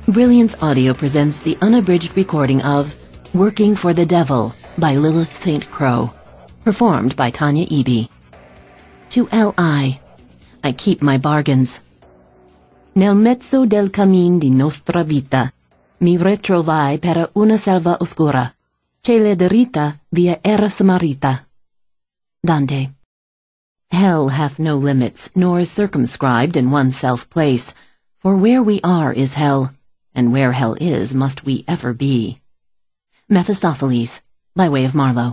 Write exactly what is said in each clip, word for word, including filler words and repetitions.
Brilliance Audio presents the unabridged recording of Working for the Devil by Lilith Saint Crow, performed by Tanya Eby. To L I, I keep my bargains. Nel mezzo del cammin di nostra vita, mi ritrovai per una selva oscura, che la diritta via era samarita. Dante. Hell hath no limits, nor is circumscribed in oneself place, for where we are is hell, and where hell is must we ever be. Mephistopheles, by way of Marlowe.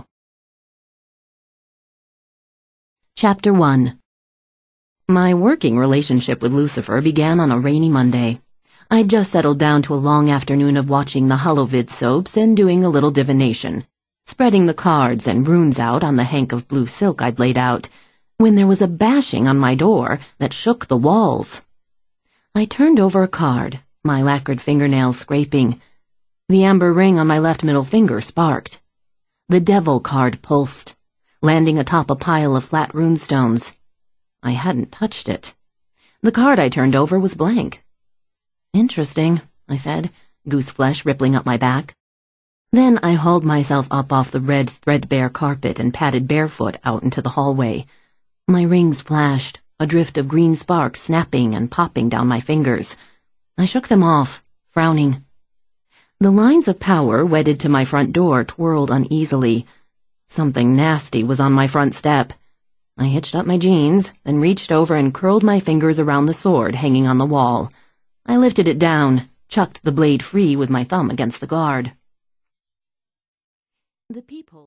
Chapter one. My working relationship with Lucifer began on a rainy Monday. I'd just settled down to a long afternoon of watching the Holovid soaps and doing a little divination, spreading the cards and runes out on the hank of blue silk I'd laid out, when there was a bashing on my door that shook the walls. I turned over a card, my lacquered fingernails scraping. The amber ring on my left middle finger sparked. The devil card pulsed, landing atop a pile of flat runestones. I hadn't touched it. The card I turned over was blank. Interesting, I said, gooseflesh rippling up my back. Then I hauled myself up off the red threadbare carpet and padded barefoot out into the hallway. My rings flashed, a drift of green sparks snapping and popping down my fingers. I shook them off, frowning. The lines of power wedded to my front door twirled uneasily. Something nasty was on my front step. I hitched up my jeans, then reached over and curled my fingers around the sword hanging on the wall. I lifted it down, chucked the blade free with my thumb against the guard. The peephole